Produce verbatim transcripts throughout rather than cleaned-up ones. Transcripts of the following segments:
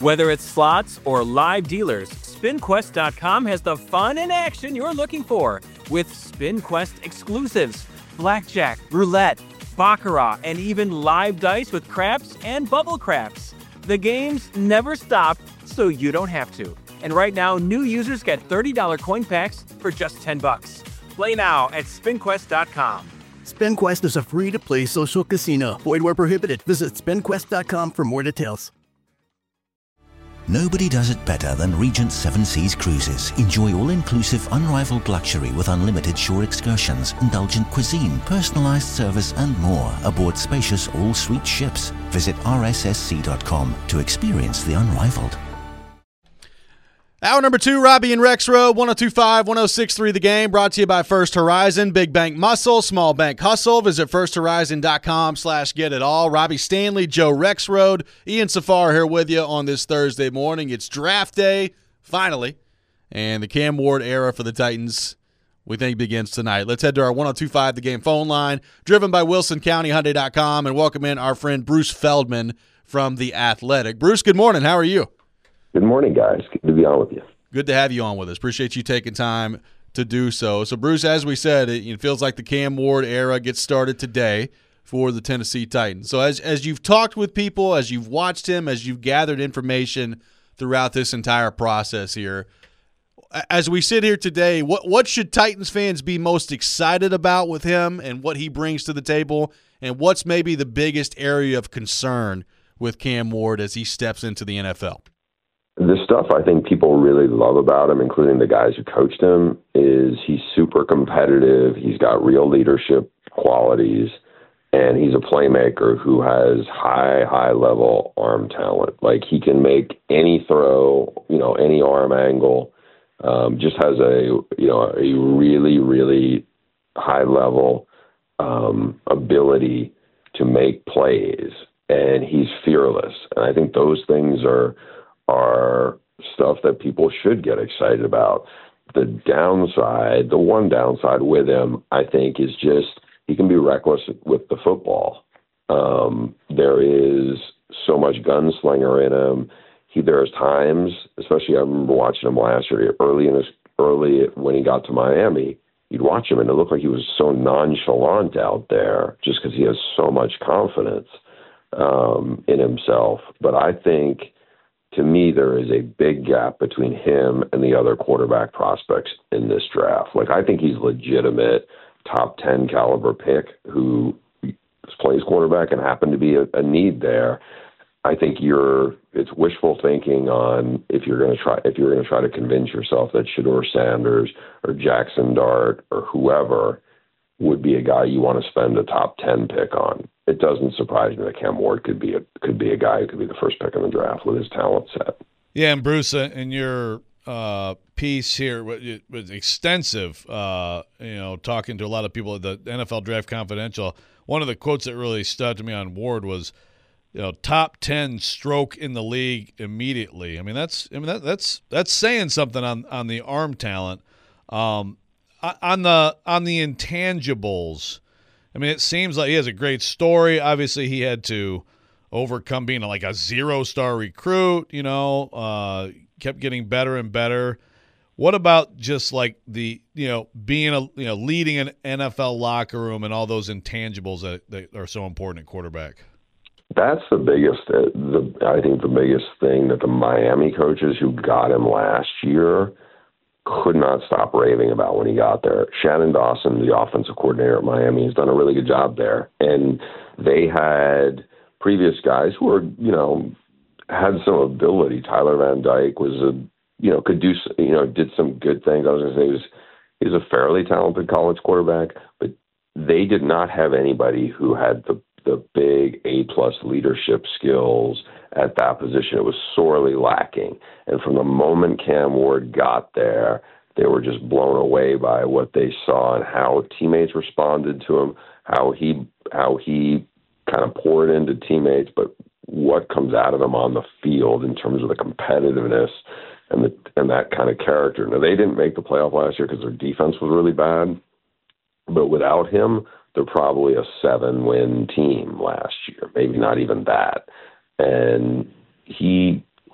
Whether it's slots or live dealers, spin quest dot com has the fun and action you're looking for with SpinQuest exclusives, blackjack, roulette, baccarat, and even live dice with craps and bubble craps. The games never stop, so you don't have to. And right now, new users get thirty dollars coin packs for just ten bucks. Play now at spin quest dot com. SpinQuest is a free-to-play social casino. Void where prohibited. Visit spin quest dot com for more details. Nobody does it better than Regent Seven Seas Cruises. Enjoy all-inclusive, unrivaled luxury with unlimited shore excursions, indulgent cuisine, personalized service, and more aboard spacious all-suite ships. Visit r s s c dot com to experience the unrivaled. Hour number two, Robbie and Rexroad, one oh two point five, one oh six point three The Game, brought to you by First Horizon. Big bank muscle, small bank hustle. Visit first horizon dot com slash get it all. Robbie Stanley, Joe Rexroad, Ian Safar here with you on this Thursday morning. It's draft day, finally, and the Cam Ward era for the Titans, we think, begins tonight. Let's head to our one oh two point five The Game phone line, driven by wilson county hyundai dot com, and welcome in our friend Bruce Feldman from The Athletic. Bruce, good morning. How are you? Good morning, guys. Good to be on with you. Good to have you on with us. Appreciate you taking time to do so. So, Bruce, as we said, it, it feels like the Cam Ward era gets started today for the Tennessee Titans. So as as you've talked with people, as you've watched him, as you've gathered information throughout this entire process here, as we sit here today, what, what should Titans fans be most excited about with him and what he brings to the table, and what's maybe the biggest area of concern with Cam Ward as he steps into the N F L? The stuff I think people really love about him, including the guys who coached him, is he's super competitive. He's got real leadership qualities, and he's a playmaker who has high, high-level arm talent. Like, he can make any throw, you know, any arm angle. Um, just has a, you know, a really, really high-level um, ability to make plays, and he's fearless. And I think those things are are stuff that people should get excited about. The downside, the one downside with him, I think, is just he can be reckless with the football. Um, there is so much gunslinger in him. He, there's times, especially I remember watching him last year, early in his early when he got to Miami, you'd watch him and it looked like he was so nonchalant out there just because he has so much confidence um, in himself. But I think, to me, there is a big gap between him and the other quarterback prospects in this draft. Like, I think he's legitimate top ten caliber pick who plays quarterback and happened to be a, a need there. I think you're it's wishful thinking on if you're going to try if you're going to try to convince yourself that Shedeur Sanders or Jackson Dart or whoever would be a guy you want to spend a top ten pick on. It doesn't surprise me that Cam Ward could be a could be a guy who could be the first pick in the draft with his talent set. Yeah, and Bruce, uh, in your uh, piece here, it was extensive. Uh, you know, talking to a lot of people at the N F L Draft Confidential. One of the quotes that really stuck to me on Ward was, you know, top ten stroke in the league immediately. I mean, that's I mean that, that's that's saying something on on the arm talent. Um, on the on the intangibles. I mean, it seems like he has a great story. Obviously, he had to overcome being like a zero-star recruit, you know, uh, kept getting better and better. What about just like the, you know, being a, you know, leading an N F L locker room and all those intangibles that, that are so important at quarterback? That's the biggest, uh, the I think the biggest thing that the Miami coaches who got him last year could not stop raving about when he got there. Shannon Dawson, the offensive coordinator at Miami, has done a really good job there. And they had previous guys who were, you know, had some ability. Tyler Van Dyke was a, you know, could do, you know, did some good things. I was going to say he was, he was a fairly talented college quarterback, but they did not have anybody who had the the big A-plus leadership skills at that position. It was sorely lacking. And from the moment Cam Ward got there, they were just blown away by what they saw and how teammates responded to him, how he how he kind of poured into teammates, but what comes out of him on the field in terms of the competitiveness and the and that kind of character. Now, they didn't make the playoff last year because their defense was really bad, but without him, they're probably a seven-win team last year, maybe not even that. And he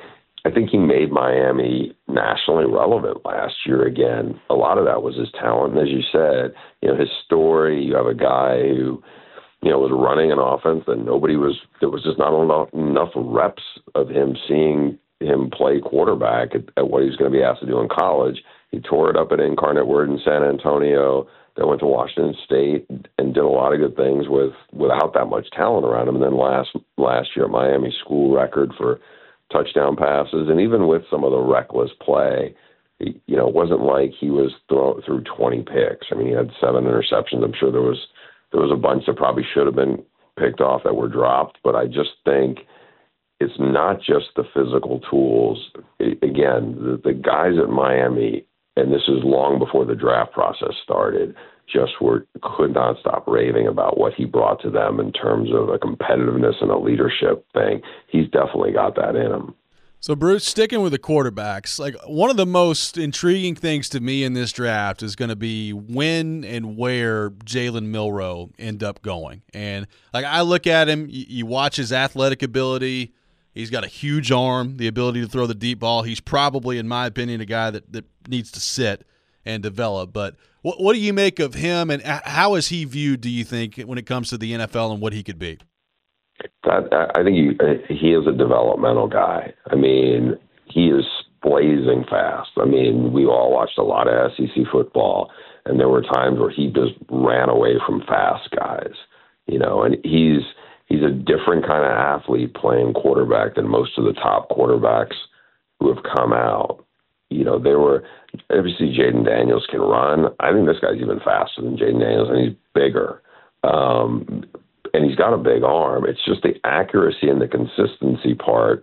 I think he made Miami nationally relevant last year again. A lot of that was his talent. And as you said, you know, his story, you have a guy who, you know, was running an offense that nobody was, there was just not enough, enough reps of him seeing him play quarterback at, at what he was going to be asked to do in college. He tore it up at Incarnate Word in San Antonio, then went to Washington State and did a lot of good things with without that much talent around him. And then last last year at Miami, school record for touchdown passes, and even with some of the reckless play, he, you know, it wasn't like he was throw, through twenty picks. I mean, he had seven interceptions. I'm sure there was there was a bunch that probably should have been picked off that were dropped, but I just think it's not just the physical tools. It, again, the, the guys at Miami, and this is long before the draft process started, just were could not stop raving about what he brought to them in terms of a competitiveness and a leadership thing. He's definitely got that in him. So, Bruce, sticking with the quarterbacks, like one of the most intriguing things to me in this draft is going to be when and where Jalen Milroe end up going. And like I look at him, you, you watch his athletic ability. He's got a huge arm, the ability to throw the deep ball. He's probably, in my opinion, a guy that, that needs to sit and develop. But what, what do you make of him, and how is he viewed, do you think, when it comes to the N F L and what he could be? That, I think he, he is a developmental guy. I mean, he is blazing fast. I mean, we all watched a lot of S E C football, and there were times where he just ran away from fast guys, you know, and he's he's a different kind of athlete playing quarterback than most of the top quarterbacks who have come out. You know, they were, obviously Jaden Daniels can run. I think this guy's even faster than Jaden Daniels, and he's bigger. Um, and he's got a big arm. It's just the accuracy and the consistency part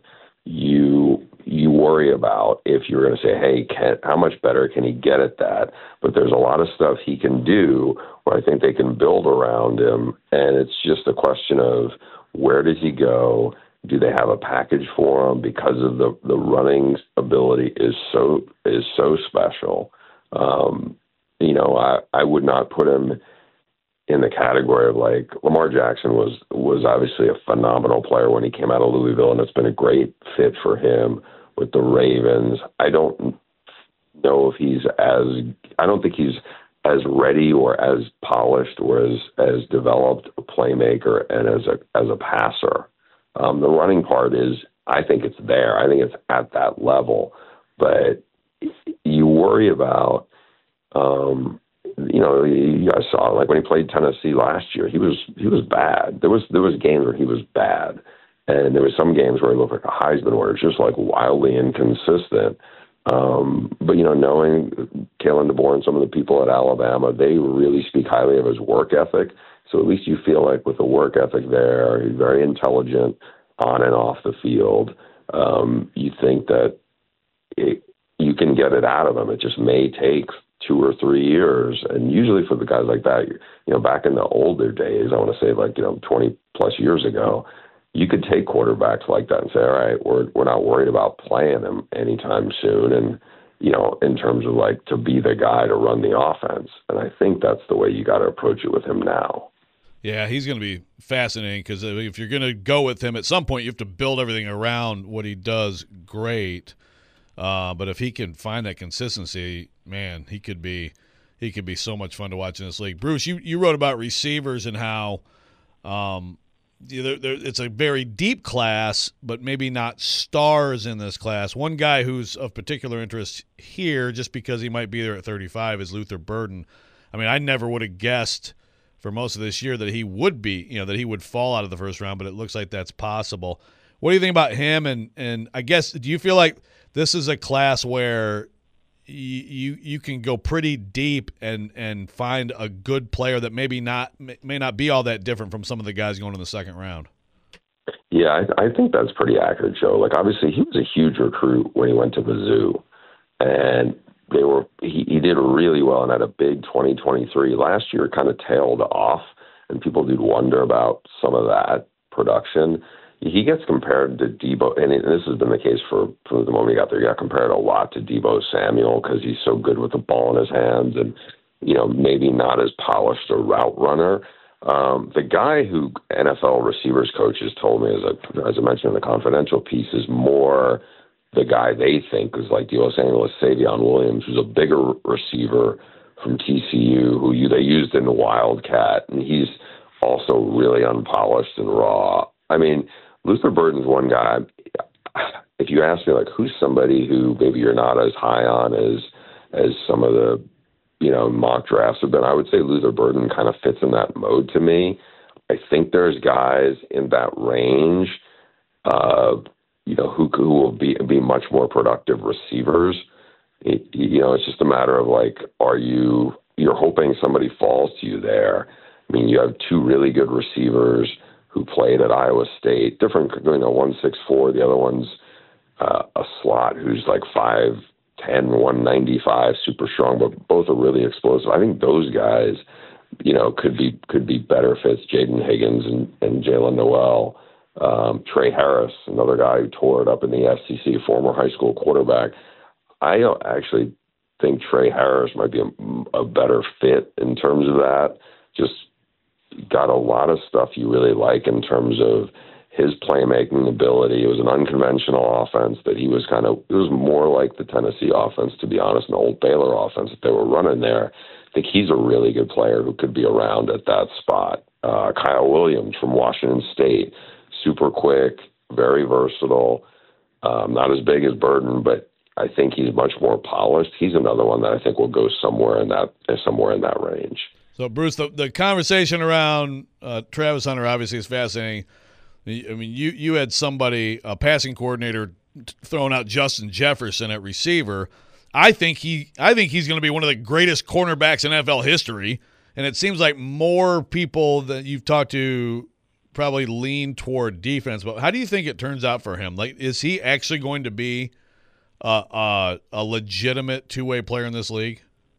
you you worry about if you're going to say, hey, can, how much better can he get at that? But there's a lot of stuff he can do where I think they can build around him, and it's just a question of where does he go? Do they have a package for him? Because of the, the running ability is so is so special. Um, you know, I, I would not put him in the category of like Lamar Jackson was was obviously a phenomenal player when he came out of Louisville, and it's been a great fit for him with the Ravens. I don't know if he's as I don't think he's as ready or as polished or as as developed a playmaker and as a as a passer. Um, the running part is, I think it's there. I think it's at that level, but you worry about. Um, You know, you guys saw like when he played Tennessee last year, he was he was bad. There was there was games where he was bad, and there was some games where he looked like a Heisman, where it's just like wildly inconsistent. Um, but you know, knowing Kalen DeBoer and some of the people at Alabama, they really speak highly of his work ethic. So at least you feel like with the work ethic there, he's very intelligent on and off the field. Um, you think that it, you can get it out of him. It just may take two or three years. And usually for the guys like that, you know, back in the older days, I want to say like, you know, twenty plus years ago, you could take quarterbacks like that and say, all right, we're, we're not worried about playing him anytime soon. And, you know, in terms of like to be the guy to run the offense. And I think that's the way you got to approach it with him now. Yeah, he's going to be fascinating because if you're going to go with him, at some point you have to build everything around what he does great. Uh, but if he can find that consistency, man, he could be he could be so much fun to watch in this league. Bruce, you, you wrote about receivers and how um, they're, they're, it's a very deep class, but maybe not stars in this class. One guy who's of particular interest here, just because he might be there at thirty-five, is Luther Burden. I mean, I never would have guessed for most of this year that he would be, you know, that he would fall out of the first round, but it looks like that's possible. What do you think about him? And and I guess, do you feel like this is a class where you, you you can go pretty deep and and find a good player that maybe not may not be all that different from some of the guys going in the second round? Yeah, I, I think that's pretty accurate, Joe. Like obviously he was a huge recruit when he went to Mizzou, and they were he, he did really well and had a big twenty twenty-three. Last year kind of tailed off, and people did wonder about some of that production. He gets compared to Debo, and this has been the case for, for the moment he got there. He got compared a lot to Debo Samuel because he's so good with the ball in his hands and, you know, maybe not as polished a route runner. Um, the guy who N F L receivers coaches told me, as I, as I mentioned in the confidential piece, is more the guy they think is like the Los Angeles Savion Williams, who's a bigger receiver from T C U, who you, they used in the Wildcat, and he's also really unpolished and raw. I mean, Luther Burden's one guy. If you ask me, like, who's somebody who maybe you're not as high on as as some of the, you know, mock drafts have been, I would say Luther Burden kind of fits in that mode to me. I think there's guys in that range, uh, you know, who, who will be be much more productive receivers. It, you know, it's just a matter of, like, are you, you're hoping somebody falls to you there. I mean, you have two really good receivers who played at Iowa State, different, you know, one six four, the other one's uh, a slot who's like five ten, one ninety-five, super strong, but both are really explosive. I think those guys, you know, could be could be better fits. Jaden Higgins and, and Jalen Noel. Um, Trey Harris, another guy who tore it up in the S E C, former high school quarterback. I actually think Trey Harris might be a, a better fit in terms of that. Just got a lot of stuff you really like in terms of his playmaking ability. It was an unconventional offense that he was kind of, it was more like the Tennessee offense, to be honest, an old Baylor offense that they were running there. I think he's a really good player who could be around at that spot. Uh, Kyle Williams from Washington State, super quick, very versatile, um, not as big as Burden, but I think he's much more polished. He's another one that I think will go somewhere in that somewhere in that range. So, Bruce, the, the conversation around uh, Travis Hunter obviously is fascinating. I mean, you, you had somebody, a passing coordinator, throwing out Justin Jefferson at receiver. I think he, I think he's going to be one of the greatest cornerbacks in N F L history, and it seems like more people that you've talked to probably lean toward defense. But how do you think it turns out for him? Like, is he actually going to be uh, uh, a legitimate two-way player in this league?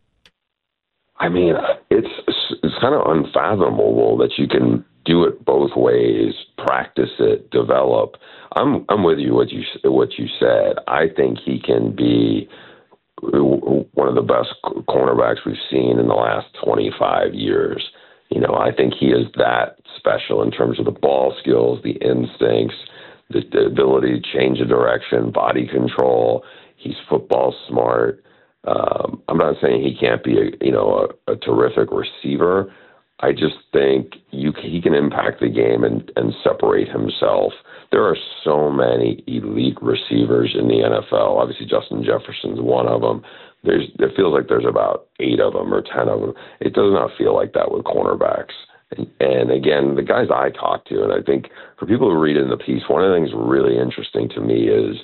I mean, it's it's kind of unfathomable that you can do it both ways, practice it, develop. I'm I'm with you what you what you said. I think he can be one of the best cornerbacks we've seen in the last twenty-five years. You know, I think he is that special in terms of the ball skills, the instincts, the, the ability to change the direction, body control. He's football smart. Um, I'm not saying he can't be, a, you know, a, a terrific receiver. I just think you he can impact the game and, and separate himself. There are so many elite receivers in the N F L. Obviously, Justin Jefferson's one of them. There's it feels like there's about eight of them or ten of them. It does not feel like that with cornerbacks. And, and again, the guys I talk to, and I think for people who read in the piece, one of the things really interesting to me is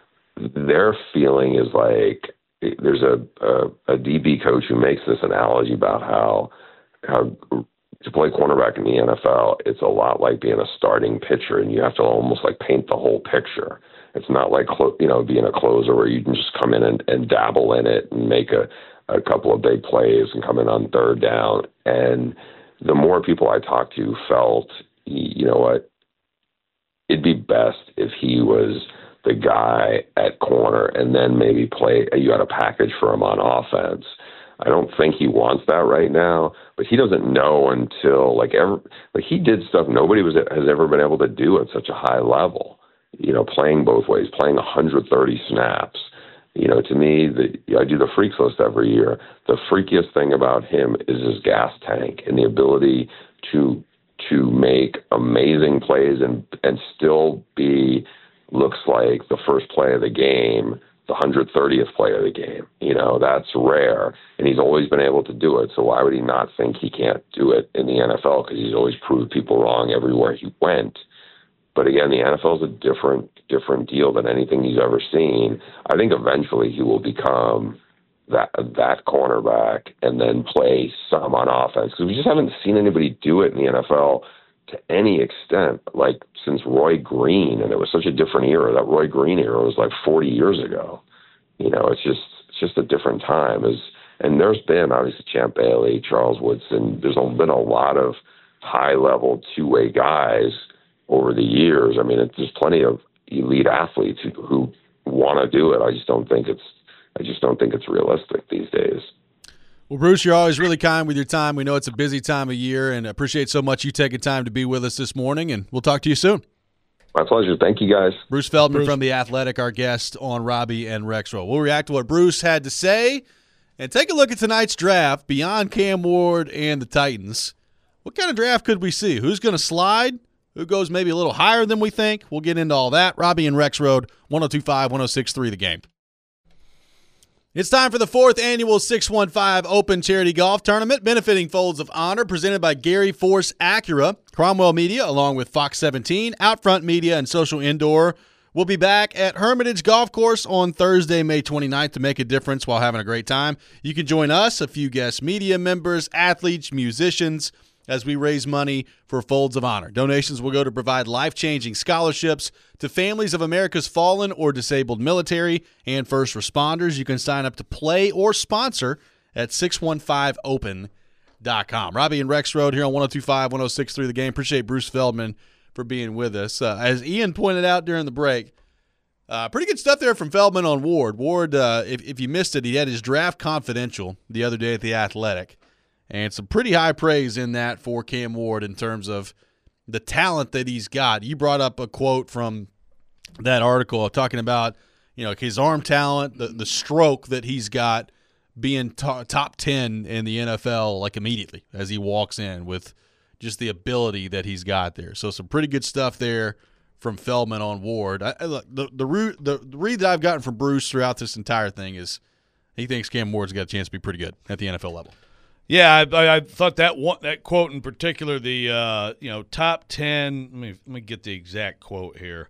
their feeling is like, there's a, a, a D B coach who makes this analogy about how how to play cornerback in the N F L, it's a lot like being a starting pitcher, and you have to almost like paint the whole picture. It's not like, you know, being a closer where you can just come in and, and dabble in it and make a, a couple of big plays and come in on third down. And the more people I talked to felt, you know what, it'd be best if he was the guy at corner and then maybe play, you had a package for him on offense. I don't think he wants that right now, but he doesn't know until like ever, like he did stuff nobody was has ever been able to do at such a high level, you know, playing both ways, playing one hundred thirty snaps. You know, to me, the, I do the freaks list every year. The freakiest thing about him is his gas tank and the ability to, to make amazing plays and, and still be, looks like the first play of the game, the one hundred thirtieth play of the game. You know, that's rare, and he's always been able to do it. So why would he not think he can't do it in the N F L? Because he's always proved people wrong everywhere he went. But again, the N F L is a different, different deal than anything he's ever seen. I think eventually he will become that that cornerback and then play some on offense, because we just haven't seen anybody do it in the N F L to any extent, like since Roy Green, and it was such a different era. That Roy Green era was like forty years ago. You know, it's just it's just a different time. As and there's been obviously Champ Bailey, Charles Woodson. There's been a lot of high level two way guys over the years. I mean, it, there's plenty of elite athletes who, who want to do it. I just don't think it's I just don't think it's realistic these days. Well, Bruce, you're always really kind with your time. We know it's a busy time of year, and appreciate so much you taking time to be with us this morning, and we'll talk to you soon. My pleasure. Thank you, guys. Bruce Feldman Bruce. from The Athletic, our guest on Robbie and Rexroad. We'll react to what Bruce had to say and take a look at tonight's draft beyond Cam Ward and the Titans. What kind of draft could we see? Who's going to slide? Who goes maybe a little higher than we think? We'll get into all that. Robbie and Rexroad, one oh two point five, one oh six point three The Game. It's time for the fourth annual six one five Open Charity Golf Tournament benefiting Folds of Honor, presented by Gary Force Acura, Cromwell Media, along with Fox seventeen, Outfront Media, and Social Indoor. We'll be back at Hermitage Golf Course on Thursday, May twenty-ninth to make a difference while having a great time. You can join us, a few guest media members, athletes, musicians, as we raise money for Folds of Honor. Donations will go to provide life-changing scholarships to families of America's fallen or disabled military and first responders. You can sign up to play or sponsor at six one five open dot com. Robbie and Rexroad here on one oh two point five, one oh six point three The Game. Appreciate Bruce Feldman for being with us. Uh, as Ian pointed out during the break, uh, pretty good stuff there from Feldman on Ward. Ward, uh, if, if you missed it, he had his draft confidential the other day at The Athletic. And some pretty high praise in that for Cam Ward in terms of the talent that he's got. You brought up a quote from that article talking about, you know, his arm talent, the, the stroke that he's got being to- top ten in the N F L like immediately as he walks in with just the ability that he's got there. So some pretty good stuff there from Feldman on Ward. I, I look, the, the, root, the, the read that I've gotten from Bruce throughout this entire thing is he thinks Cam Ward's got a chance to be pretty good at the N F L level. Yeah, I, I thought that one, that quote in particular, the uh, you know top ten. Let me let me get the exact quote here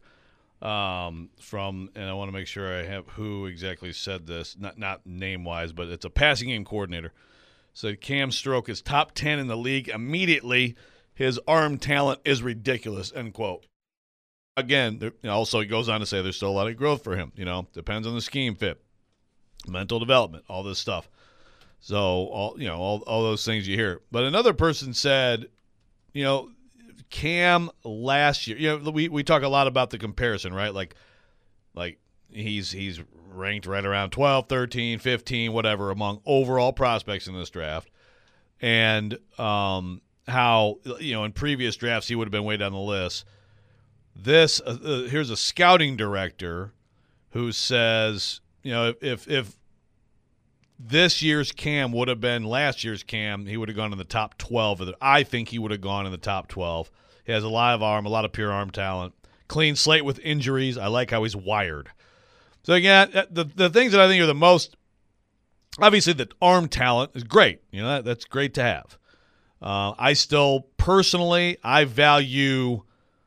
um, from, and I want to make sure I have who exactly said this, not not name wise, but it's a passing game coordinator. Said Cam Stroke is top ten in the league immediately. His arm talent is ridiculous. End quote. Again, there, you know, also he goes on to say there's still a lot of growth for him. You know, depends on the scheme fit, mental development, all this stuff. So, all you know, all, all those things you hear. But another person said, you know, Cam last year, you know, we, we talk a lot about the comparison, right? Like, like he's he's ranked right around twelve, thirteen, fifteen, whatever, among overall prospects in this draft. And um, how, you know, in previous drafts he would have been way down the list. This, uh, uh, here's a scouting director who says, you know, if if, if this year's Cam would have been last year's Cam, he would have gone in the top twelve. I think he would have gone in the top twelve. He has a lot of arm, a lot of pure arm talent. Clean slate with injuries. I like how he's wired. So, again, the, the things that I think are the most, obviously the arm talent is great. You know, that, that's great to have. Uh, I still, personally, I value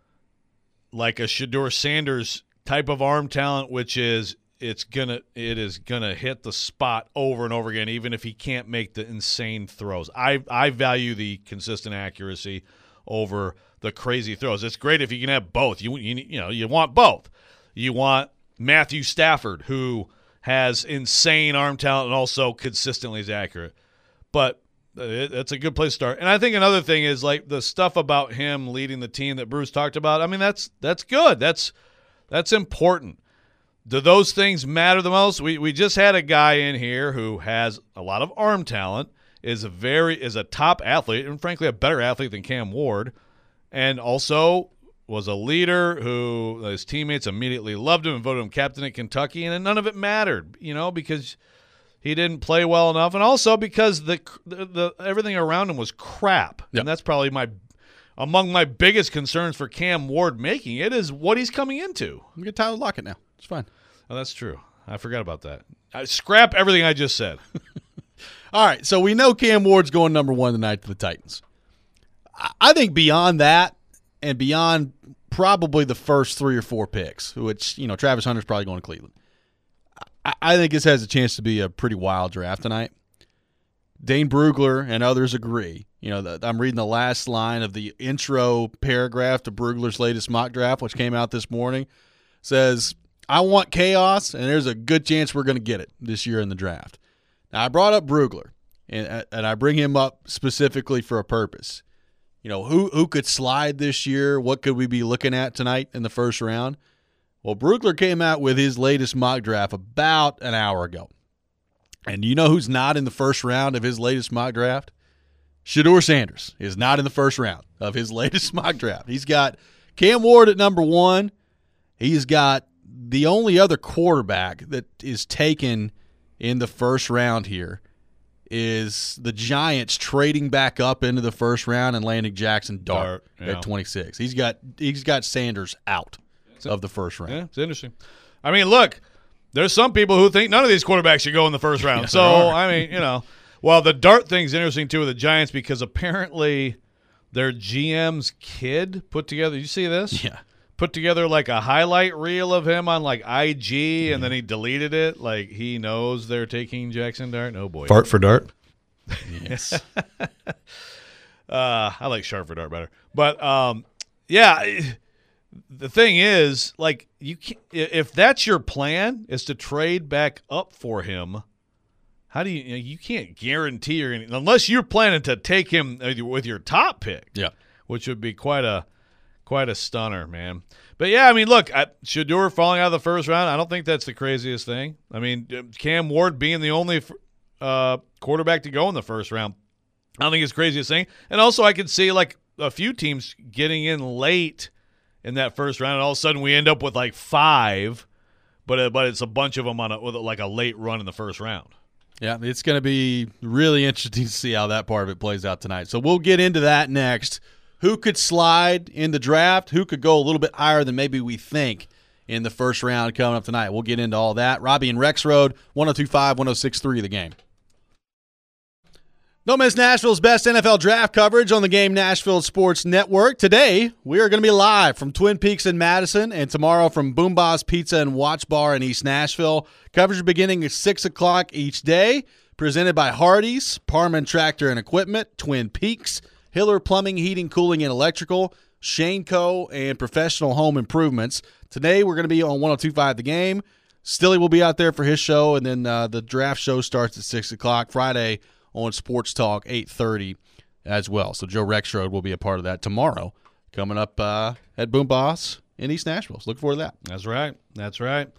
like a Shedeur Sanders type of arm talent, which is It's gonna it is gonna hit the spot over and over again, even if he can't make the insane throws. I I value the consistent accuracy over the crazy throws. It's great if you can have both. You you you know you want both. You want Matthew Stafford, who has insane arm talent and also consistently is accurate. But it, it's a good place to start. And I think another thing is like the stuff about him leading the team that Bruce talked about. I mean that's that's good. That's that's important. Do those things matter the most? We we just had a guy in here who has a lot of arm talent, is a very is a top athlete, and frankly a better athlete than Cam Ward, and also was a leader who his teammates immediately loved him and voted him captain at Kentucky, and none of it mattered, you know, because he didn't play well enough, and also because the the, the everything around him was crap, yep. And that's probably my among my biggest concerns for Cam Ward making it is what he's coming into. We get Tyler Lockett now. It's fine. Oh, that's true. I forgot about that. I scrap everything I just said. All right, so we know Cam Ward's going number one tonight to the Titans. I think beyond that and beyond probably the first three or four picks, which, you know, Travis Hunter's probably going to Cleveland, I, I think this has a chance to be a pretty wild draft tonight. Dane Brugler and others agree. You know, the, I'm reading the last line of the intro paragraph to Brugler's latest mock draft, which came out this morning, says, I want chaos, and there's a good chance we're going to get it this year in the draft. Now, I brought up Brugler, and and I bring him up specifically for a purpose. You know, who who could slide this year? What could we be looking at tonight in the first round? Well, Brugler came out with his latest mock draft about an hour ago. And you know who's not in the first round of his latest mock draft? Shedeur Sanders is not in the first round of his latest mock draft. He's got Cam Ward at number one. He's got the only other quarterback that is taken in the first round here is the Giants trading back up into the first round and landing Jackson Dart, Dart yeah. at twenty-six. He's got he's got Sanders out of the first round. Yeah, it's interesting. I mean, look, there's some people who think none of these quarterbacks should go in the first round. Yeah, so, I mean, you know, well, the Dart thing's interesting too with the Giants because apparently their G M's kid put together. Did you see this? Yeah. Put together like a highlight reel of him on like I G, and then he deleted it. Like he knows they're taking Jackson Dart. Oh boy, fart for Dart. Yes, uh, I like sharp for Dart better. But um, yeah, the thing is, like you, can't, if that's your plan, is to trade back up for him. How do you? You, know, you can't guarantee you're gonna, unless you're planning to take him with your top pick. Yeah, which would be quite a. Quite a stunner, man. But, yeah, I mean, look, I, Shedeur falling out of the first round, I don't think that's the craziest thing. I mean, Cam Ward being the only uh, quarterback to go in the first round, I don't think it's the craziest thing. And also I could see, like, a few teams getting in late in that first round, and all of a sudden we end up with, like, five, but uh, but it's a bunch of them on a, with, like, a late run in the first round. Yeah, it's going to be really interesting to see how that part of it plays out tonight. So we'll get into that next. Who could slide in the draft? Who could go a little bit higher than maybe we think in the first round coming up tonight? We'll get into all that. Robbie and Rexroad, one oh two point five, one oh six point three The Game. Don't miss Nashville's best N F L draft coverage on the Game Nashville Sports Network. Today, we are going to be live from Twin Peaks in Madison, and tomorrow from Boom Boss Pizza and Watch Bar in East Nashville. Coverage beginning at six o'clock each day. Presented by Hardee's, Parman Tractor and Equipment, Twin Peaks, Hiller Plumbing, Heating, Cooling, and Electrical, Shaneco, and Professional Home Improvements. Today we're going to be on one oh two point five The Game. Stilly will be out there for his show, and then uh, the draft show starts at six o'clock. Friday on Sports Talk, eight thirty as well. So Joe Rexroad will be a part of that tomorrow coming up uh, at Boom Boss in East Nashville. So look forward to that. That's right. That's right.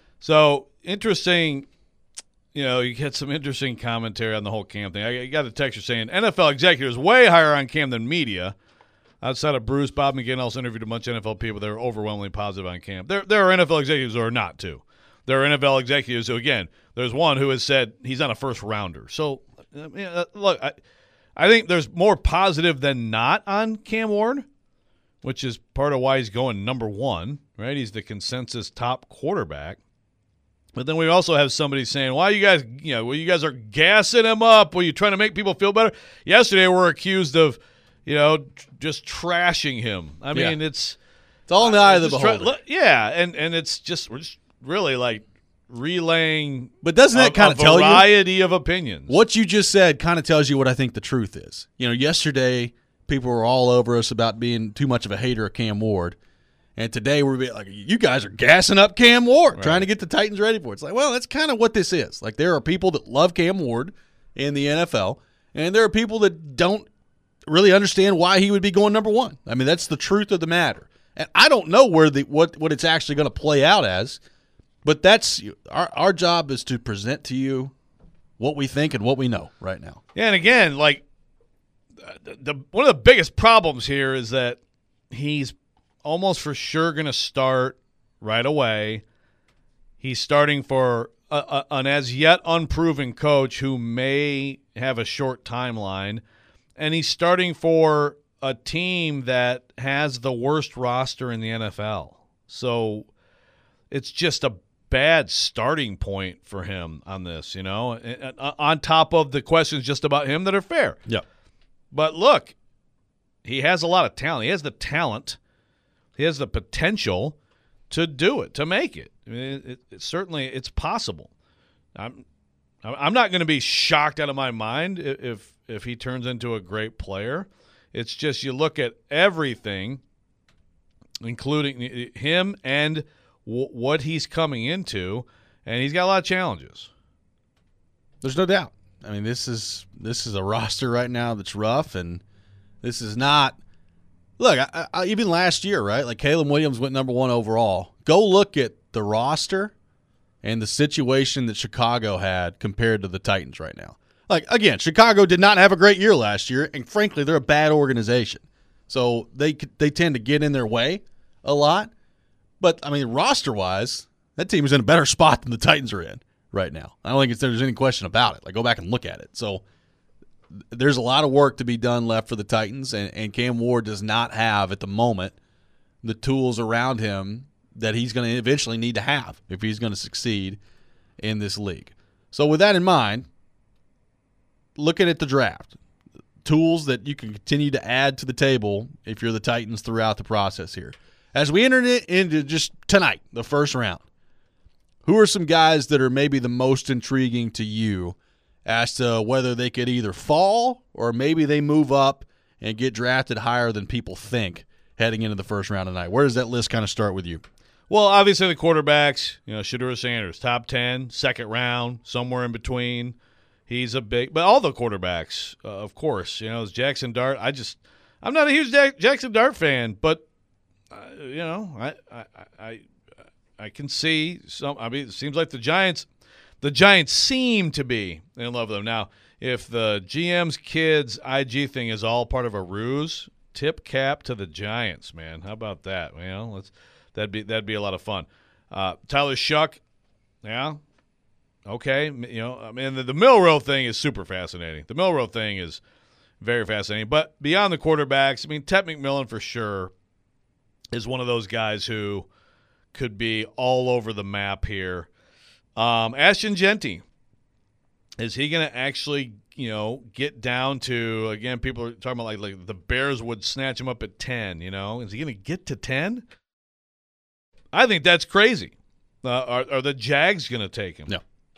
So interesting. You know, you get some interesting commentary on the whole Cam thing. I got a text saying N F L executives way higher on Cam than media. Outside of Bruce, Bob McGinn also interviewed a bunch of N F L people that are overwhelmingly positive on Cam. There, there are N F L executives who are not, too. There are N F L executives who, again, there's one who has said he's not a first-rounder. So, I mean, look, I, I think there's more positive than not on Cam Ward, which is part of why he's going number one, right? He's the consensus top quarterback. But then we also have somebody saying, "Why you guys, you know, well, you guys are gassing him up? Were you trying to make people feel better?" Yesterday, we're accused of, you know, tr- just trashing him. I mean, yeah. it's it's all in the eye of the beholder. Try, yeah, and and it's just we're just really like relaying. But doesn't that kind of tell you a variety of opinions? What you just said kind of tells you what I think the truth is. You know, yesterday people were all over us about being too much of a hater of Cam Ward. And today we're being like, you guys are gassing up Cam Ward, right, trying to get the Titans ready for it. It's like, well, that's kind of what this is. Like, there are people that love Cam Ward in the N F L, and there are people that don't really understand why he would be going number one. I mean, that's the truth of the matter. And I don't know where the what, what it's actually going to play out as, but that's our our job is to present to you what we think and what we know right now. Yeah, and again, like the, the one of the biggest problems here is that he's almost for sure going to start right away. He's starting for a, a, an as yet unproven coach who may have a short timeline, and he's starting for a team that has the worst roster in the N F L. So it's just a bad starting point for him on this, you know, on top of the questions just about him that are fair. Yeah. But look, he has a lot of talent. He has the talent. He has the potential to do it, to make it. I mean, it, it certainly it's possible. I'm I'm not going to be shocked out of my mind if if he turns into a great player. It's just you look at everything, including him and w- what he's coming into, and he's got a lot of challenges. There's no doubt. I mean, this is this is a roster right now that's rough, and this is not. Look, I, I, even last year, right? Like Caleb Williams went number one overall. Go look at the roster and the situation that Chicago had compared to the Titans right now. Like, again, Chicago did not have a great year last year, and frankly, they're a bad organization. So they they tend to get in their way a lot. But, I mean, roster-wise, that team is in a better spot than the Titans are in right now. I don't think it's, there's any question about it. Like, go back and look at it. So there's a lot of work to be done left for the Titans, and, and Cam Ward does not have, at the moment, the tools around him that he's going to eventually need to have if he's going to succeed in this league. So with that in mind, looking at the draft, tools that you can continue to add to the table if you're the Titans throughout the process here. As we enter it into just tonight, the first round, who are some guys that are maybe the most intriguing to you as to whether they could either fall or maybe they move up and get drafted higher than people think heading into the first round tonight? Where does that list kind of start with you? Well, obviously the quarterbacks, you know, Shedeur Sanders, top ten, second round, somewhere in between. He's a big – but all the quarterbacks, uh, of course. You know, it's Jackson Dart. I just – I'm not a huge Jack, Jackson Dart fan, but, uh, you know, I, I I I can see some – I mean, it seems like the Giants – the Giants seem to be in love with him. Now, if the G M's kids' I G thing is all part of a ruse, tip cap to the Giants, man. How about that? You know, let's that'd be that'd be a lot of fun. Uh, Tyler Shuck, yeah, okay. You know, I mean, the, the Milroe thing is super fascinating. The Milroe thing is very fascinating. But beyond the quarterbacks, I mean, Ted McMillan for sure is one of those guys who could be all over the map here. Um, Ashton Jeanty, is he going to actually, you know, get down to, again, people are talking about like, like the Bears would snatch him up at ten, you know? Is he going to get to ten? I think that's crazy. Uh, are, are the Jags going to take him? No.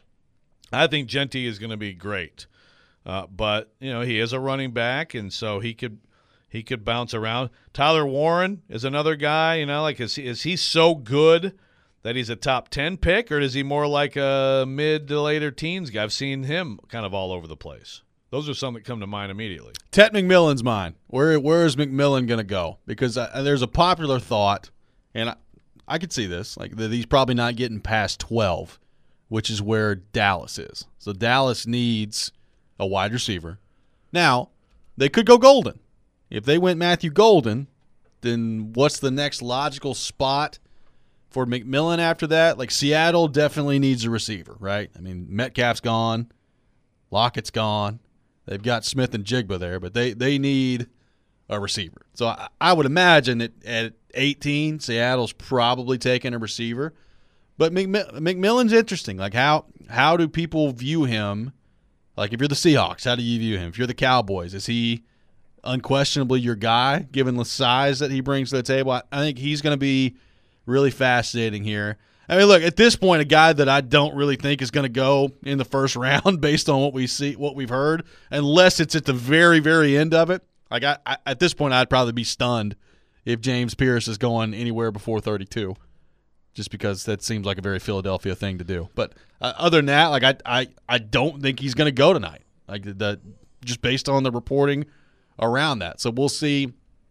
I think Jeanty is going to be great. Uh, but, you know, he is a running back, and so he could he could bounce around. Tyler Warren is another guy, you know, like is he, is he so good that he's a top ten pick, or is he more like a mid to later teens guy? I've seen him kind of all over the place. Those are some that come to mind immediately. Ted McMillan's mine. Where where is McMillan going to go? Because uh, there's a popular thought, and I, I could see this, like that he's probably not getting past twelve, which is where Dallas is. So Dallas needs a wide receiver. Now, they could go Golden. If they went Matthew Golden, then what's the next logical spot for McMillan after that? Like Seattle definitely needs a receiver, right? I mean, Metcalf's gone. Lockett's gone. They've got Smith and Jigba there, but they, they need a receiver. So I, I would imagine that at eighteen, Seattle's probably taking a receiver. But McMill- McMillan's interesting. Like how how do people view him? Like if you're the Seahawks, how do you view him? If you're the Cowboys, is he unquestionably your guy given the size that he brings to the table? I, I think he's going to be really fascinating here. I mean, look, at this point, a guy that I don't really think is going to go in the first round based on what we see, what we've heard, unless it's at the very, very end of it. Like I, I, at this point, I'd probably be stunned if James Pierce is going anywhere before thirty-two, just because that seems like a very Philadelphia thing to do. But uh, other than that, like I, I, I don't think he's going to go tonight. Like the just based on the reporting around that. So we'll see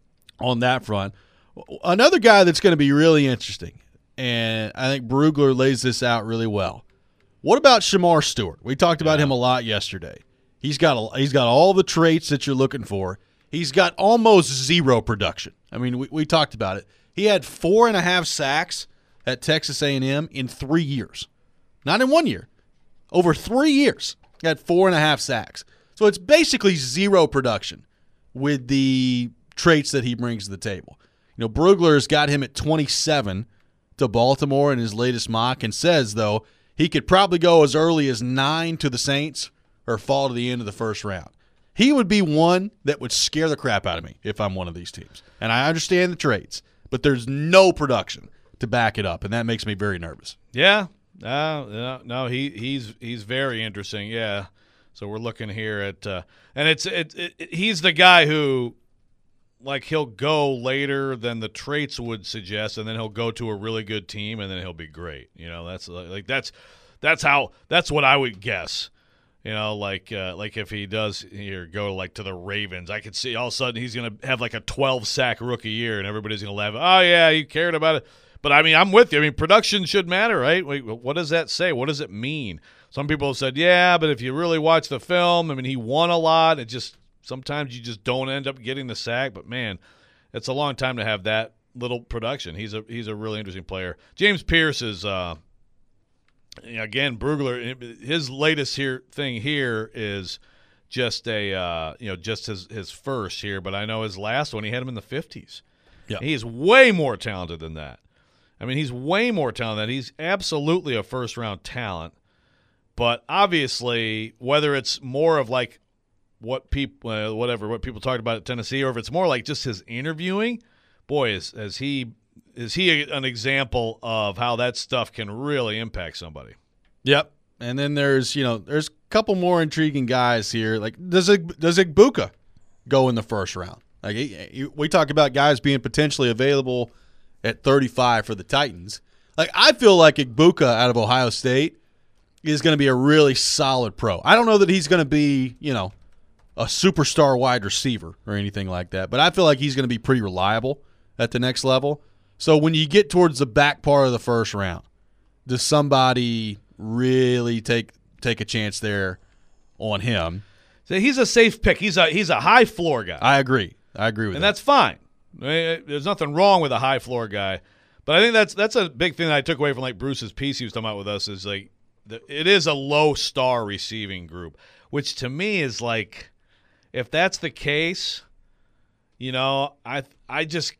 on that front. Another guy that's going to be really interesting, and I think Brugler lays this out really well. What about Shamar Stewart? We talked about him a lot yesterday. He's got a, he's got all the traits that you're looking for. He's got almost zero production. I mean, we, we talked about it. He had four and a half sacks at Texas A and M in three years. Not in one year. Over three years, he had four and a half sacks. So it's basically zero production with the traits that he brings to the table. You know, Brugler's got him at twenty-seven to Baltimore in his latest mock and says, though, he could probably go as early as nine to the Saints or fall to the end of the first round. He would be one that would scare the crap out of me if I'm one of these teams. And I understand the traits, but there's no production to back it up, and that makes me very nervous. Yeah. Uh, no, no, he he's he's very interesting. Yeah. So we're looking here at uh, – and it's it, it, he's the guy who – like he'll go later than the traits would suggest, and then he'll go to a really good team, and then he'll be great. You know, that's like that's that's how that's what I would guess. You know, like uh, like if he does here go like to the Ravens, I could see all of a sudden he's gonna have like a twelve sack rookie year, and everybody's gonna laugh. Oh yeah, you cared about it, but I mean I'm with you. I mean production should matter, right? Wait, what does that say? What does it mean? Some people have said yeah, but if you really watch the film, I mean he won a lot. It just sometimes you just don't end up getting the sack, but man, it's a long time to have that little production. He's a he's a really interesting player. James Pierce is uh, again Brugler. His latest here thing here is just a uh, you know just his his first here, but I know his last one he had him in the fifties. Yeah, he's way more talented than that. I mean, he's way more talented than that. He's absolutely a first round talent, but obviously whether it's more of like what people uh, whatever what people talked about at Tennessee, or if it's more like just his interviewing. Boy, is, is he is he a, an example of how that stuff can really impact somebody? Yep. And then there's you know there's a couple more intriguing guys here. Like does it, does Igbokwe go in the first round? Like he, he, we talk about guys being potentially available at thirty-five for the Titans. Like I feel like Igbokwe out of Ohio State is going to be a really solid pro. I don't know that he's going to be you know a superstar wide receiver or anything like that, but I feel like he's going to be pretty reliable at the next level. So when you get towards the back part of the first round, does somebody really take take a chance there on him? So he's a safe pick. He's a he's a high floor guy. I agree. I agree with and that. And that's fine. There's nothing wrong with a high floor guy. But I think that's that's a big thing that I took away from like Bruce's piece he was talking about with us is like the, it is a low star receiving group, which to me is like if that's the case, you know, I I just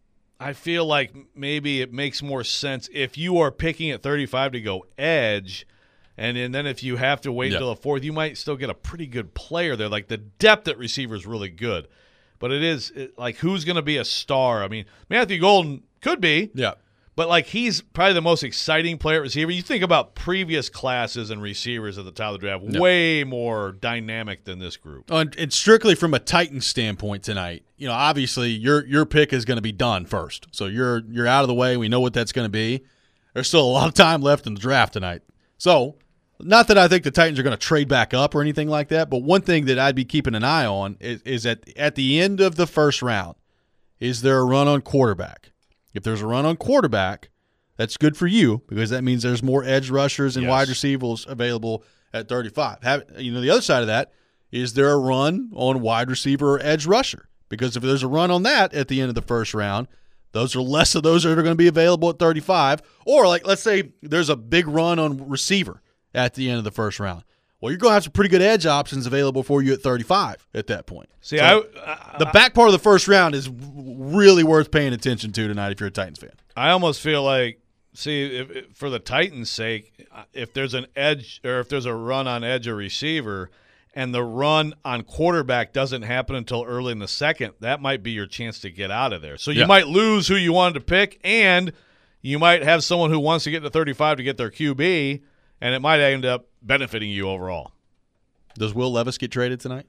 I feel like maybe it makes more sense if you are picking at thirty-five to go edge, and, and then if you have to wait yep. until the fourth, you might still get a pretty good player there. Like the depth at receiver is really good, but it is it, like who's going to be a star? I mean, Matthew Golden could be, yeah, but like he's probably the most exciting player at receiver. You think about previous classes and receivers at the top of the draft, yep. way more dynamic than this group. Oh, and, and strictly from a Titans standpoint tonight, you know, obviously your your pick is going to be done first, so you're you're out of the way. We know what that's going to be. There's still a lot of time left in the draft tonight, so not that I think the Titans are going to trade back up or anything like that. But one thing that I'd be keeping an eye on is, is at at the end of the first round, is there a run on quarterback? If there's a run on quarterback, that's good for you because that means there's more edge rushers and yes. wide receivers available at thirty-five. Have, you know, the other side of that, is there a run on wide receiver or edge rusher? Because if there's a run on that at the end of the first round, those are less of those that are going to be available at thirty-five. Or, like, let's say there's a big run on receiver at the end of the first round. Well, you're going to have some pretty good edge options available for you at thirty-five at that point. See, so I, I, the back part of the first round is really worth paying attention to tonight if you're a Titans fan. I almost feel like, see, if, if, for the Titans' sake, if there's an edge or if there's a run on edge or receiver and the run on quarterback doesn't happen until early in the second, that might be your chance to get out of there. So you yeah. might lose who you wanted to pick, and you might have someone who wants to get to thirty-five to get their Q B, and it might end up benefiting you overall. Does Will Levis get traded tonight?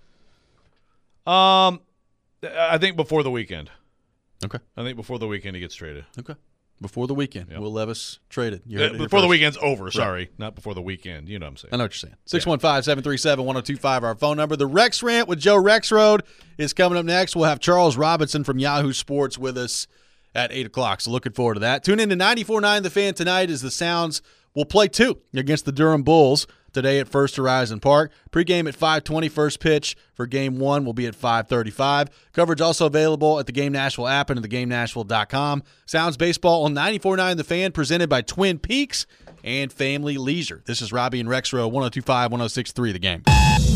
Um, I think before the weekend. Okay. I think before the weekend he gets traded. Okay. Before the weekend, yep. Will Levis traded. You uh, before the weekend's over, sorry. Right. Not before the weekend. You know what I'm saying. I know what you're saying. six one five, seven three seven, one oh two five, our phone number. The Rex Rant with Joe Rexrode is coming up next. We'll have Charles Robinson from Yahoo Sports with us at eight o'clock, so looking forward to that. Tune in to ninety-four point nine The Fan tonight as the Sounds will play two against the Durham Bulls today at First Horizon Park. Pregame at five twenty. First pitch for Game one will be at five thirty-five. Coverage also available at the Game Nashville app and at the game nashville dot com. Sounds Baseball on ninety-four point nine The Fan, presented by Twin Peaks and Family Leisure. This is Robbie and Rexrow, one oh two five, one oh six three The Game.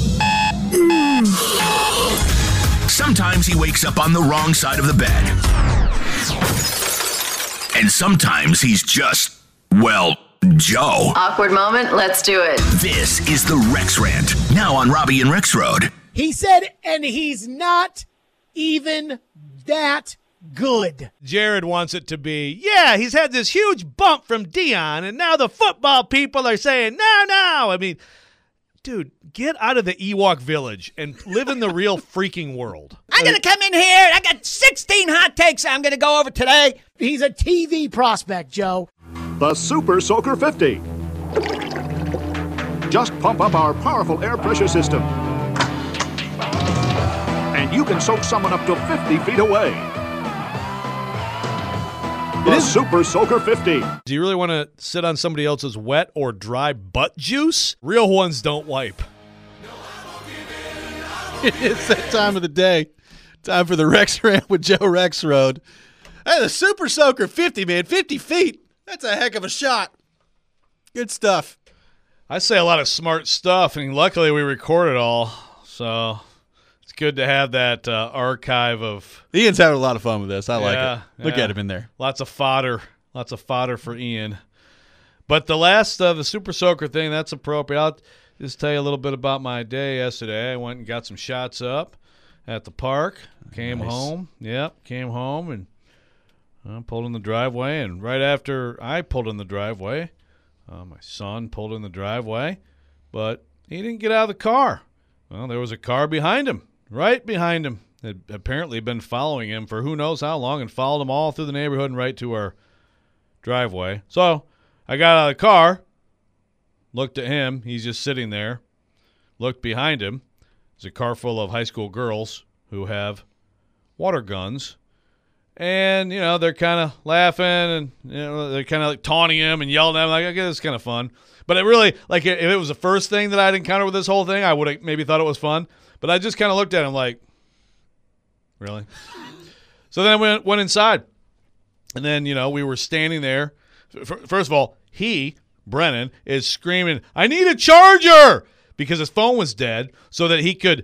Sometimes he wakes up on the wrong side of the bed. And sometimes he's just, well, Joe. Awkward moment, let's do it. This is the Rex Rant, now on Robbie and Rexroad. He said, and he's not even that good. Jared wants it to be, yeah, he's had this huge bump from Dion, and now the football people are saying, no, no. I mean, dude, get out of the Ewok village and live in the real freaking world. I'm going to come in here. I got sixteen hot takes I'm going to go over today. He's a T V prospect, Joe. The Super Soaker fifty. Just pump up our powerful air pressure system, and you can soak someone up to fifty feet away. The Super Soaker fifty. Do you really want to sit on somebody else's wet or dry butt juice? Real ones don't wipe. It's that time of the day. Time for the Rex Rant with Joe Rexroad. Hey, the Super Soaker fifty, man, fifty feet. That's a heck of a shot. Good stuff. I say a lot of smart stuff, and luckily we record it all, so it's good to have that uh, archive of. Ian's having a lot of fun with this. I yeah, like it. Look yeah. at him in there. Lots of fodder. Lots of fodder for Ian. But the last of uh, the Super Soaker thing, that's appropriate. I'll just tell you a little bit about my day yesterday. I went and got some shots up at the park. Came nice. home. Yep, came home and uh, pulled in the driveway. And right after I pulled in the driveway, uh, my son pulled in the driveway, but he didn't get out of the car. Well, there was a car behind him, right behind him. It had apparently been following him for who knows how long and followed him all through the neighborhood and right to our driveway. So I got out of the car, looked at him. He's just sitting there. Looked behind him. There's a car full of high school girls who have water guns. And, you know, they're kind of laughing and, you know, they're kind of like taunting him and yelling at him. Like, okay, this is kind of fun. But it really, like, if it was the first thing that I'd encountered with this whole thing, I would have maybe thought it was fun. But I just kind of looked at him like, really? So then I went, went inside. And then, you know, we were standing there. First of all, he, Brennan, is screaming, I need a charger! Because his phone was dead so that he could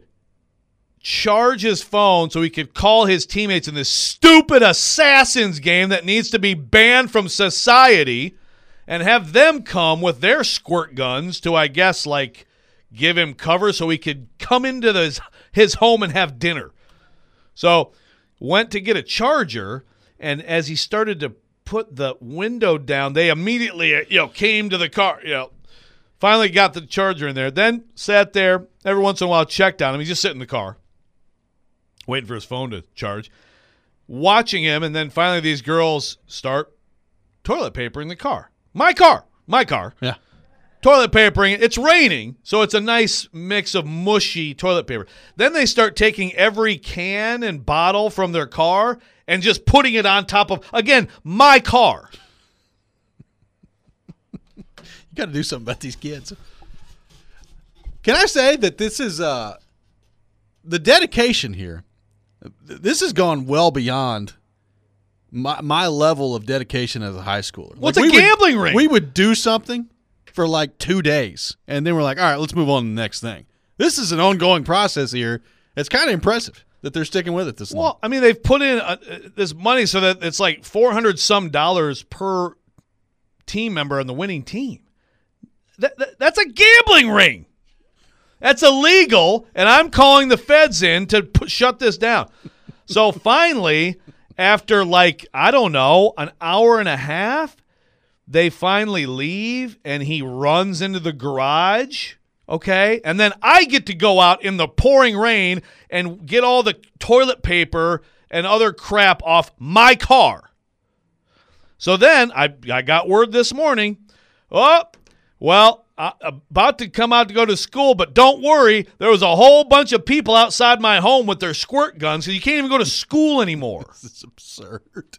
charge his phone so he could call his teammates in this stupid Assassins game that needs to be banned from society and have them come with their squirt guns to, I guess, like, give him cover so he could come into his, his home and have dinner. So went to get a charger, and as he started to put the window down, they immediately, you know, came to the car, you know, finally got the charger in there, then sat there, every once in a while checked on him. He's just sitting in the car, waiting for his phone to charge, watching him, and then finally these girls start toilet papering the car. My car. My car. Yeah. Toilet papering. It's raining, so it's a nice mix of mushy toilet paper. Then they start taking every can and bottle from their car and just putting it on top of, again, my car. You got to do something about these kids. Can I say that this is uh, the dedication here? This has gone well beyond my my level of dedication as a high schooler. Well, it's a gambling would, ring. We would do something for like two days, and then we're like, all right, let's move on to the next thing. This is an ongoing process here. It's kind of impressive that they're sticking with it this long. Well, I mean, they've put in uh, this money so that it's like four hundred some dollars per team member on the winning team. That, that, that's a gambling ring. That's illegal, and I'm calling the feds in to put, shut this down. So finally, after like, I don't know, an hour and a half, they finally leave, and he runs into the garage, okay? And then I get to go out in the pouring rain and get all the toilet paper and other crap off my car. So then I, I got word this morning, oh, well, Uh, about to come out to go to school, but don't worry, there was a whole bunch of people outside my home with their squirt guns, so you can't even go to school anymore. This is absurd.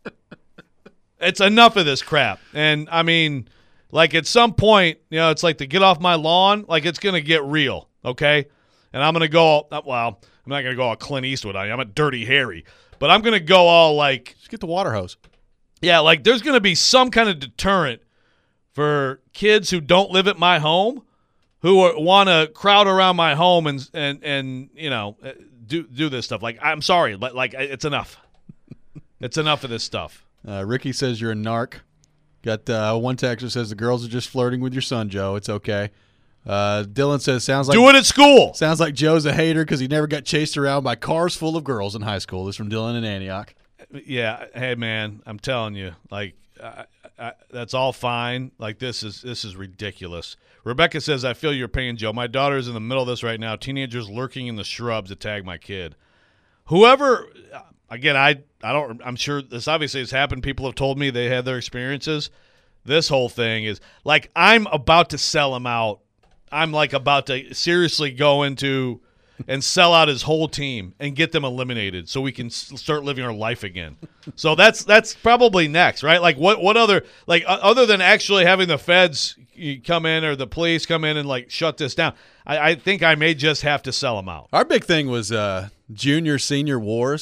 It's enough of this crap. And, I mean, like at some point, you know, it's like to get off my lawn, like it's going to get real, okay? And I'm going to go, all, well, I'm not going to go all Clint Eastwood on you. I'm a Dirty Harry. But I'm going to go all like. Just get the water hose. Yeah, like there's going to be some kind of deterrent for kids who don't live at my home, who want to crowd around my home and and and you know do do this stuff. Like, I'm sorry, but like it's enough. It's enough of this stuff. Uh, Ricky says you're a narc. Got uh, one texter says the girls are just flirting with your son, Joe. It's okay. Uh, Dylan says sounds like do it at school. Sounds like Joe's a hater because he never got chased around by cars full of girls in high school. This is from Dylan in Antioch. Yeah, hey man, I'm telling you, like. I, I, that's all fine. Like this is this is ridiculous. Rebecca says, I feel your pain, Joe. My daughter is in the middle of this right now. Teenagers lurking in the shrubs to tag my kid. Whoever, again, I I don't. I'm sure this obviously has happened. People have told me they had their experiences. This whole thing is like I'm about to sell him out. I'm like about to seriously go into and sell out his whole team and get them eliminated so we can s- start living our life again. So that's that's probably next, right? Like what what other like uh, other than actually having the feds come in or the police come in and like shut this down, I, I think I may just have to sell them out. Our big thing was uh, junior senior wars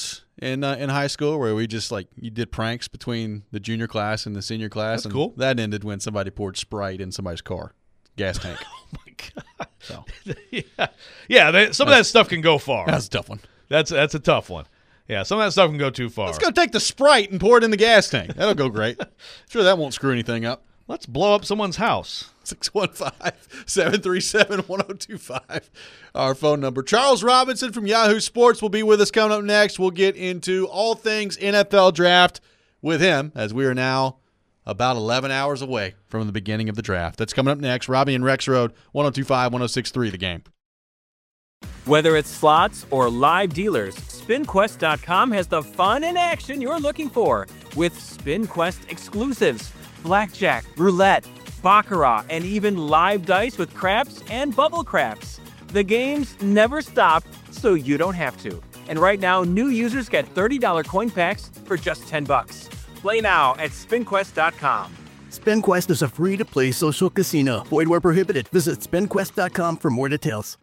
in uh, in high school where we just like you did pranks between the junior class and the senior class. That's and cool. That ended when somebody poured Sprite in somebody's car, gas tank. Oh my god! So yeah, yeah. They, some of that stuff can go far. That's a tough one. That's that's a tough one. Yeah, some of that stuff can go too far. Let's go take the Sprite and pour it in the gas tank. That'll go great. Sure, that won't screw anything up. Let's blow up someone's house. six one five, seven three seven, one oh two five, our phone number. Charles Robinson from Yahoo Sports will be with us coming up next. We'll get into all things N F L draft with him as we are now about eleven hours away from the beginning of the draft. That's coming up next. Robbie and Rex Road, one oh two five, one oh six three, The Game. Whether it's slots or live dealers, spin quest dot com has the fun and action you're looking for with SpinQuest exclusives, blackjack, roulette, baccarat, and even live dice with craps and bubble craps. The games never stop, so you don't have to. And right now, new users get thirty dollars coin packs for just ten bucks. Play now at spin quest dot com. SpinQuest is a free-to-play social casino. Void where prohibited. Visit spin quest dot com for more details.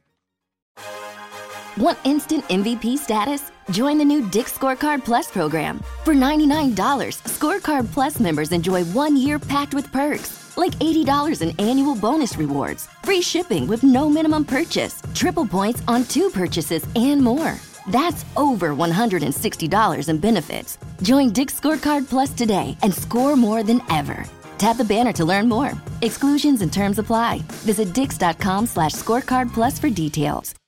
Want instant M V P status? Join the new Dick's Scorecard Plus program. For ninety-nine dollars, Scorecard Plus members enjoy one year packed with perks, like eighty dollars in annual bonus rewards, free shipping with no minimum purchase, triple points on two purchases, and more. That's over one hundred sixty dollars in benefits. Join Dick's Scorecard Plus today and score more than ever. Tap the banner to learn more. Exclusions and terms apply. Visit dix dot com slash scorecard plus for details.